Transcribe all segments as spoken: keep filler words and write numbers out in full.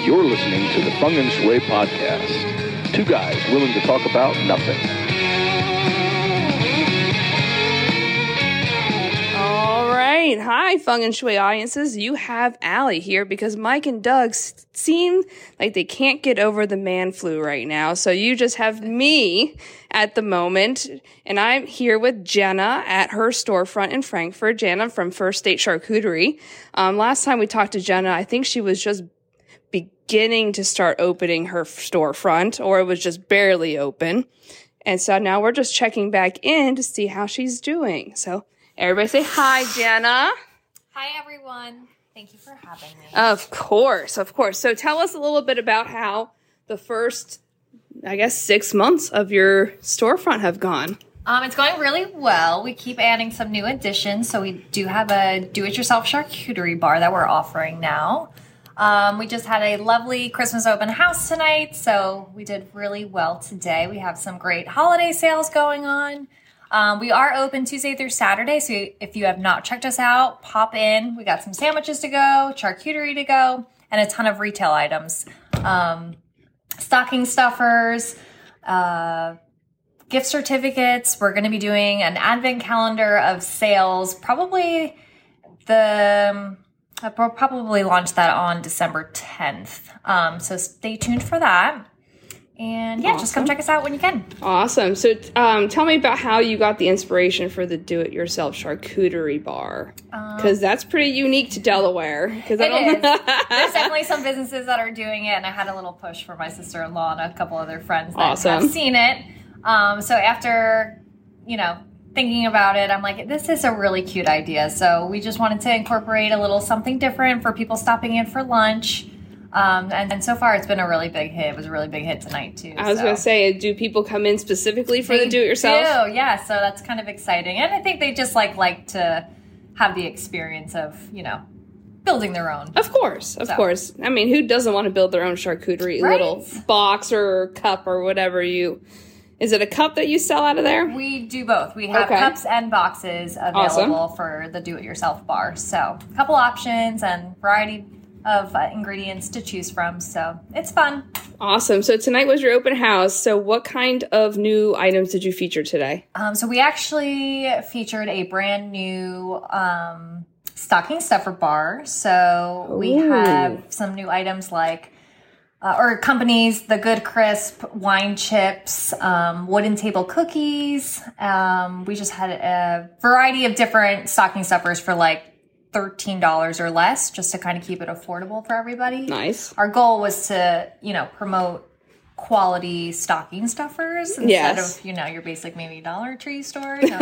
You're listening to the Feng and Shui podcast. Two guys willing to talk about nothing. All right. Hi, Feng and Shui audiences. You have Allie here because Mike and Doug s- seem like they can't get over the man flu right now. So you just have me at the moment. And I'm here with Jenna at her storefront in Frankfurt. Jenna from First State Charcuterie. Um, last time we talked to Jenna, I think she was just beginning to start opening her storefront, or it was just barely open. And so now we're just checking back in to see how she's doing. So everybody say hi, Jenna. Hi, everyone. Thank you for having me. Of course, of course. So tell us a little bit about how the first, I guess, six months of your storefront have gone. Um, it's going really well. We keep adding some new additions. So we do have a do-it-yourself charcuterie bar that we're offering now. Um, we just had a lovely Christmas open house tonight, so we did really well today. We have some great holiday sales going on. Um, we are open Tuesday through Saturday, so if you have not checked us out, pop in. We got some sandwiches to go, charcuterie to go, and a ton of retail items. Um, stocking stuffers, uh, gift certificates. We're going to be doing an advent calendar of sales, probably the... Um, I'll probably launch that on December tenth. Um, so stay tuned for that. And yeah, awesome. Just come check us out when you can. Awesome. So um, tell me about how you got the inspiration for the do-it-yourself charcuterie bar. Because um, that's pretty unique to Delaware. Cause it I don't is. There's definitely some businesses that are doing it. And I had a little push for my sister-in-law and a couple other friends that awesome. have seen it. Um, so after, you know, thinking about it, I'm like, this is a really cute idea. So we just wanted to incorporate a little something different for people stopping in for lunch. Um, and, and so far, it's been a really big hit. It was a really big hit tonight, too. I was so. going to say, do people come in specifically for they the do-it-yourself? Do, yeah. So that's kind of exciting. And I think they just like like to have the experience of, you know, building their own. Of course, of so. course. I mean, who doesn't want to build their own charcuterie right? little box or cup or whatever you... Is it a cup that you sell out of there? We do both. We have okay. cups and boxes available awesome. for the do-it-yourself bar. So a couple options and variety of uh, ingredients to choose from. So it's fun. Awesome. So tonight was your open house. So what kind of new items did you feature today? Um, so we actually featured a brand new um, stocking stuffer bar. So we Ooh. have some new items like Uh, or companies, the Good Crisp wine chips, um, wooden table cookies. Um, we just had a variety of different stocking stuffers for like thirteen dollars or less, just to kind of keep it affordable for everybody. Nice. Our goal was to, you know, promote quality stocking stuffers instead yes. of, you know, your basic maybe Dollar Tree store. No,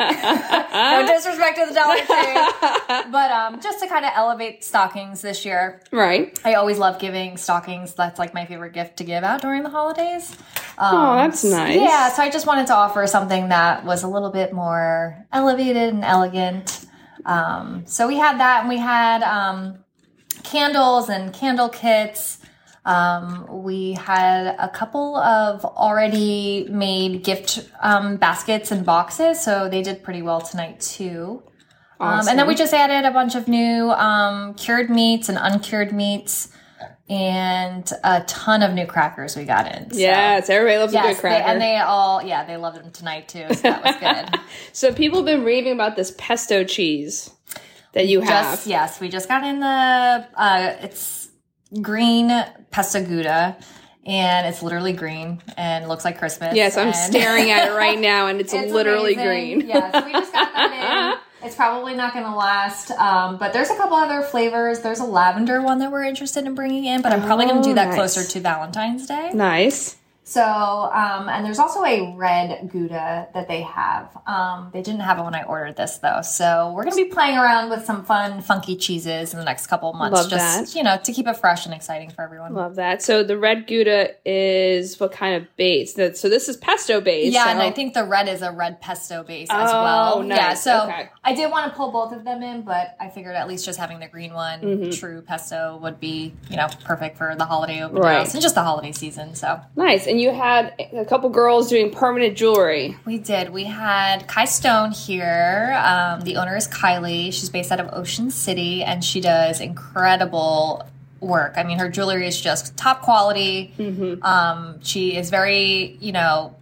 no disrespect to the Dollar Tree. But um, just to kind of elevate stockings this year. Right. I always love giving stockings. That's like my favorite gift to give out during the holidays. Um, oh, that's nice. Yeah, so I just wanted to offer something that was a little bit more elevated and elegant. Um, so we had that, and we had um, candles and candle kits. Um, we had a couple of already made gift um, baskets and boxes, so they did pretty well tonight too. Awesome. Um, and then we just added a bunch of new um, cured meats and uncured meats, and a ton of new crackers we got in. So. Yes, everybody loves yes, a good cracker. They, and they all, yeah, they loved them tonight too, so that was good. So people have been raving about this pesto cheese that you have. Just, yes, we just got in the, uh, it's green pesto gouda, and it's literally green and looks like Christmas. Yes, I'm and staring at it right now, and it's, it's literally amazing. green. Yeah, so we just got that in. It's probably not going to last, um, but there's a couple other flavors. There's a lavender one that we're interested in bringing in, but I'm probably going to do that nice. closer to Valentine's Day. Nice. So, um, and there's also a red Gouda that they have. Um, they didn't have it when I ordered this, though. So we're going to be playing around with some fun, funky cheeses in the next couple of months. Love just, that. you know, to keep it fresh and exciting for everyone. Love that. So the red Gouda is what kind of base? That So this is pesto base. Yeah, so. and I think the red is a red pesto base oh, as well. Nice. Yeah, so okay. I did want to pull both of them in, but I figured at least just having the green one, mm-hmm. true pesto, would be, you know, perfect for the holiday open right. house and just the holiday season. So nice. And you had a couple girls doing permanent jewelry. We did. We had Kai Stone here. Um, the owner is Kylie. She's based out of Ocean City, and she does incredible work. I mean, her jewelry is just top quality. Mm-hmm. Um, she is very, you know,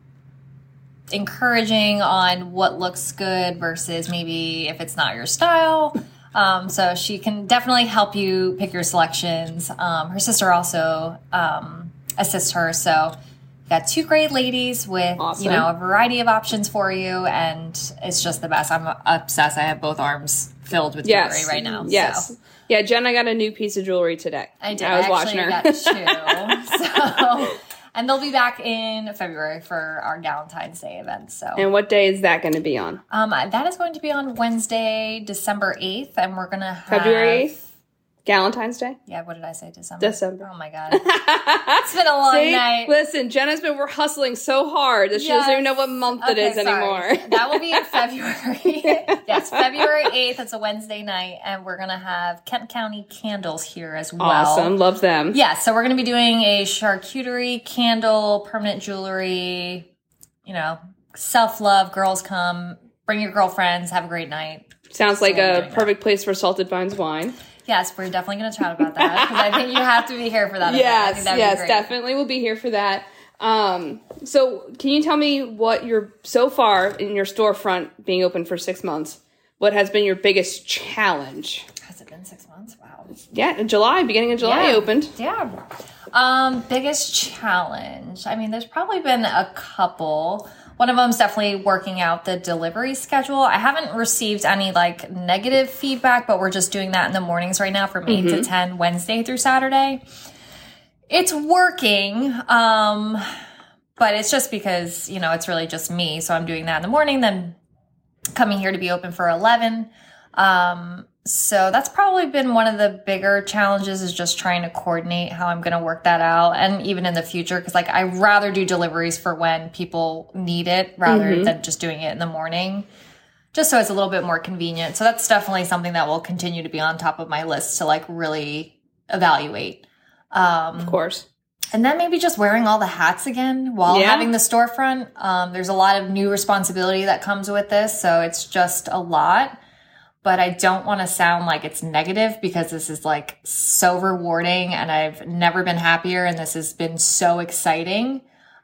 encouraging on what looks good versus maybe if it's not your style. Um, so she can definitely help you pick your selections. Um, her sister also um, assists her. So got two great ladies with, awesome. you know, a variety of options for you. And it's just the best. I'm obsessed. I have both arms filled with yes. jewelry right now. Yes. So. Yeah, Jen, I got a new piece of jewelry today. I did. I was I watching her. got two. So, and they'll be back in February for our Valentine's Day event. So, and what day is that going to be on? Um, that is going to be on Wednesday, December eighth, and we're gonna have February eighth. Valentine's Day? Yeah, what did I say? December? December. Oh my God. It's been a long See? night. Listen, Jenna's been we're hustling so hard that she Yes. doesn't even know what month it Okay, is sorry. anymore. That will be in February. Yes, February eighth. It's a Wednesday night, and we're going to have Kent County Candles here as well. Awesome. Love them. Yeah, so we're going to be doing a charcuterie, candle, permanent jewelry, you know, self-love, girls come, bring your girlfriends, have a great night. Sounds So like we're a doing perfect place for Salted Vines wine. Yes, we're definitely going to chat about that because I think you have to be here for that. event. I Yes, think that'd be yes, great. definitely. We'll be here for that. Um, so can you tell me what your, so far in your storefront being open for six months, what has been your biggest challenge? Has it been six months? Wow. Yeah, in July, beginning of July Yeah. opened. Yeah. Um, biggest challenge. I mean, there's probably been a couple. One of them's definitely working out the delivery schedule. I haven't received any like negative feedback, but we're just doing that in the mornings right now from eight to ten, Wednesday through Saturday. It's working. Um, but it's just because, you know, it's really just me. So I'm doing that in the morning, then coming here to be open for eleven. Um, so that's probably been one of the bigger challenges is just trying to coordinate how I'm going to work that out. And even in the future, because like I rather do deliveries for when people need it rather mm-hmm. than just doing it in the morning, just so it's a little bit more convenient. So that's definitely something that will continue to be on top of my list to like really evaluate. Um, of course. And then maybe just wearing all the hats again while yeah. having the storefront. Um, there's a lot of new responsibility that comes with this. So it's just a lot. But I don't want to sound like it's negative because this is like so rewarding and I've never been happier and this has been so exciting.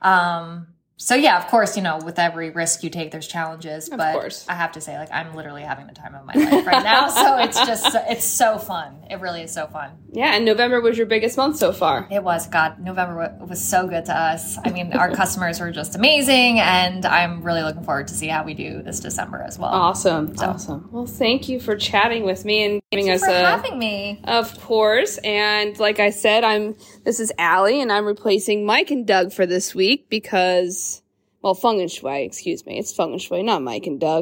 Um, so yeah, of course, you know, with every risk you take, there's challenges, of but course. I have to say like, I'm literally having the time of my life right now. So it's just, it's so fun. It really is so fun. Yeah. And November was your biggest month so far. It was. God, November was so good to us. I mean, our customers were just amazing and I'm really looking forward to see how we do this December as well. Awesome. So. Awesome. Well, thank you for chatting with me and giving Thank us you for a, having me. Of course. And like I said, I'm, this is Allie and I'm replacing Mike and Doug for this week because, well, Feng and Shui, excuse me. It's Feng and Shui, not Mike and Doug.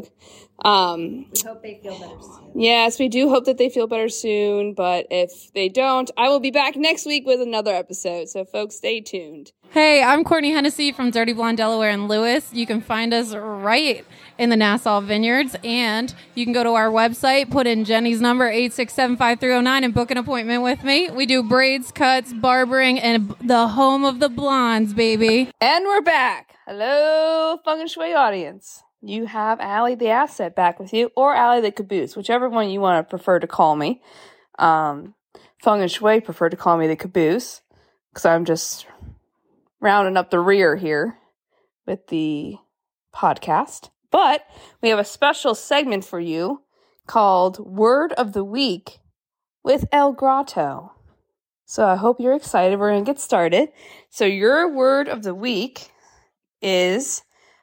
Um, we hope they feel better soon. Yes, we do hope that they feel better soon, but if they don't, I will be back next week with another episode. So folks, stay tuned. Hey, I'm Courtney Hennessy from Dirty Blonde Delaware in Lewis. You can find us right in the Nassau Vineyards, and you can go to our website, put in Jenny's number, eight six seven, five three zero nine, and book an appointment with me. We do braids, cuts, barbering, and the home of the blondes, baby. And we're back. Hello, Feng and Shui audience. You have Allie the Asset back with you, or Allie the Caboose, whichever one you want to prefer to call me. Um, Feng and Shui prefer to call me the Caboose, because I'm just rounding up the rear here with the podcast. But we have a special segment for you called Word of the Week with El Grotto. So I hope you're excited. We're going to get started. So your word of the week is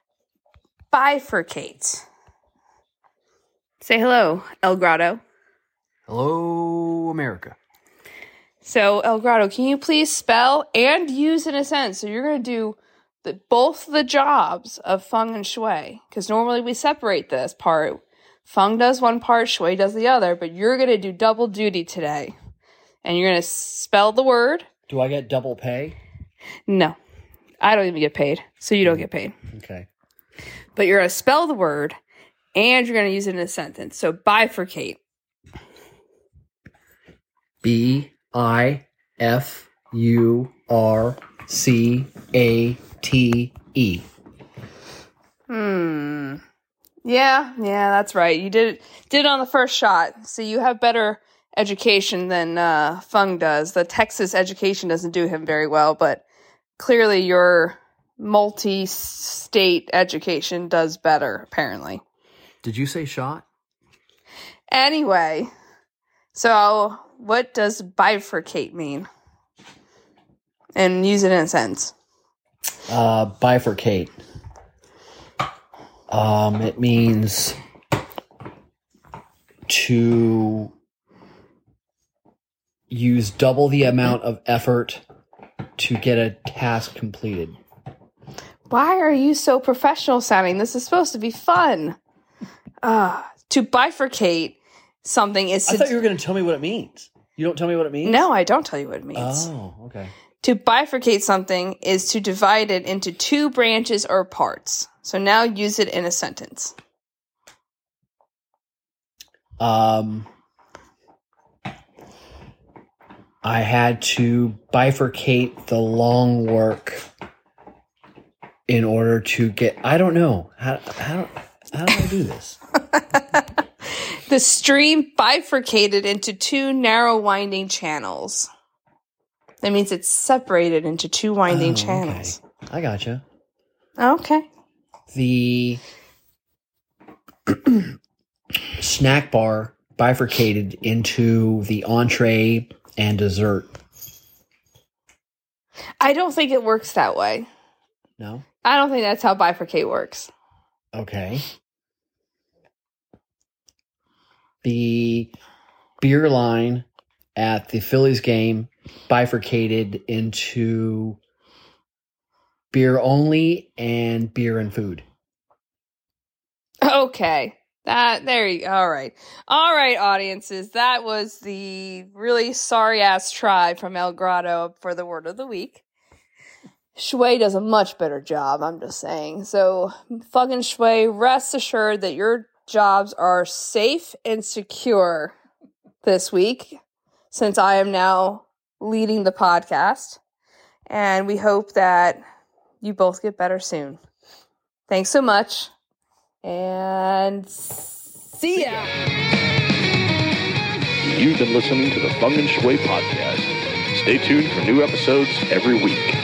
bifurcate. Say hello, El Grotto. Hello, America. So, El Grotto, can you please spell and use in a sentence? So you're going to do the, both the jobs of Feng and Shui, because normally we separate this part. Feng does one part, Shui does the other, but you're going to do double duty today. And you're going to spell the word. Do I get double pay? No. I don't even get paid, so you don't get paid. Okay. But you're going to spell the word, and you're going to use it in a sentence. So bifurcate. B I F U R C A T E. Hmm. Yeah, yeah, that's right. You did did it on the first shot, so you have better education than uh, Fung does. The Texas education doesn't do him very well, but clearly your multi-state education does better, apparently. Did you say shot? Anyway, so what does bifurcate mean? And use it in a sentence. Uh, bifurcate. Um, it means to use double the amount of effort to get a task completed. Why are you so professional sounding? This is supposed to be fun. Uh, to bifurcate something is to... I thought you were going to tell me what it means. You don't tell me what it means? No, I don't tell you what it means. Oh, okay. To bifurcate something is to divide it into two branches or parts. So now use it in a sentence. Um, I had to bifurcate the long work in order to get... I don't know. How, how, how do I do this? The stream bifurcated into two narrow winding channels. That means it's separated into two winding Oh, channels. Okay. I gotcha. Okay. The snack bar bifurcated into the entree and dessert. I don't think it works that way. No? I don't think that's how bifurcate works. Okay. The beer line at the Phillies game bifurcated into beer only and beer and food. Okay. That there you go. All right. All right, audiences. That was the really sorry ass try from El Grotto for the word of the week. Shui does a much better job, I'm just saying. So, fucking Shui, rest assured that your jobs are safe and secure this week, since I am now leading the podcast. And we hope that you both get better soon. Thanks so much. And see ya. You've been listening to the Fung and Shui podcast. Stay tuned for new episodes every week.